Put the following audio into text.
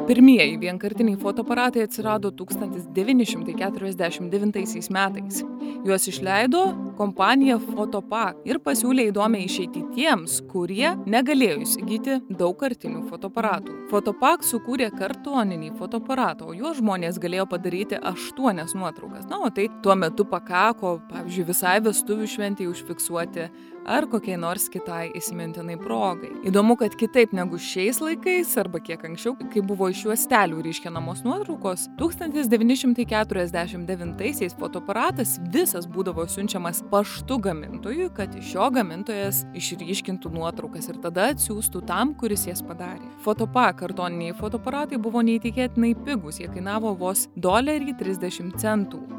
Pirmieji vienkartiniai fotoaparatai atsirado 1949 metais. Juos išleido kompanija Fotopak ir pasiūlė įdomią išeitį tiems, kurie negalėjo įsigyti daugkartinių fotoaparatų. Fotopak sukūrė kartoninį fotoaparatą, o juo žmonės galėjo padaryti 8 nuotraukas. O tai tuo metu pakako, pavyzdžiui, visai vestuvių šventėje užfiksuoti ar kokiai nors kitai įsimintinai progai. Įdomu, kad kitaip negu šiais laikais, arba kiek anksčiau, kai buvo iš juostelių ryškinamos nuotraukos, 1949 fotoaparatas visas būdavo siunčiamas paštu gamintojui, kad iš jo gamintojas išryškintų nuotraukas ir tada atsiųstų tam, kuris jas padarė. Fotopak kartoniniai fotoaparatai buvo neįtikėtinai pigūs, jie kainavo vos $1.30.